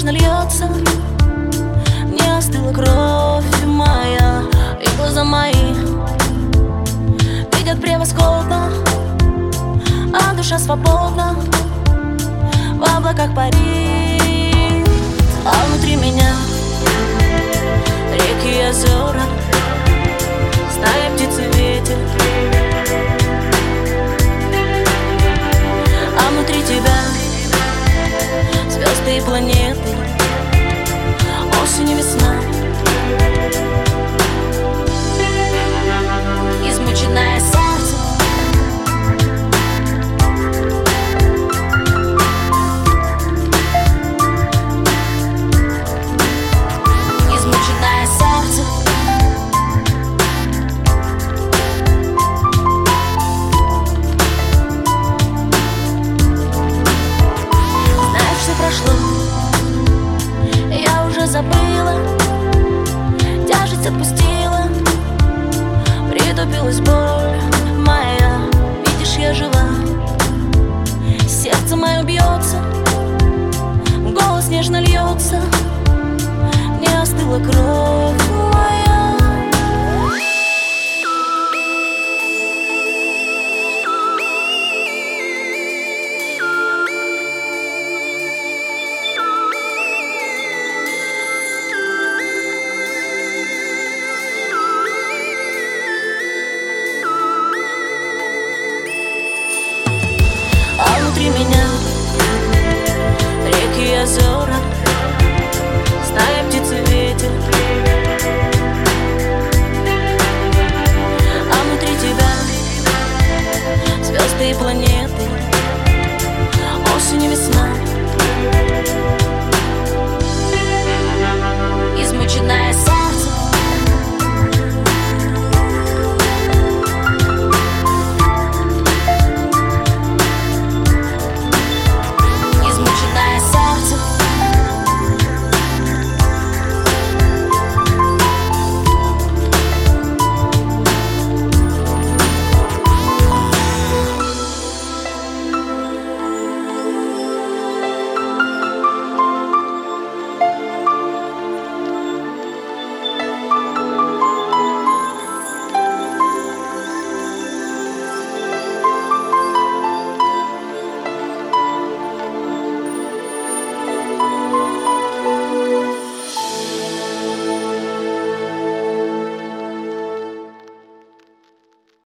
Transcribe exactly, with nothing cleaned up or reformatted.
нежно льется, не остыла кровь моя, и глаза мои видят превосходно, а душа свободна в облаках парит. А внутри меня реки и озера, стая птиц и ветер. А внутри тебя звезды и планеты, осень и весна. Измученное сердце, измученное сердце. Знаешь, все прошло, я уже забыла, тяжесть отпустила.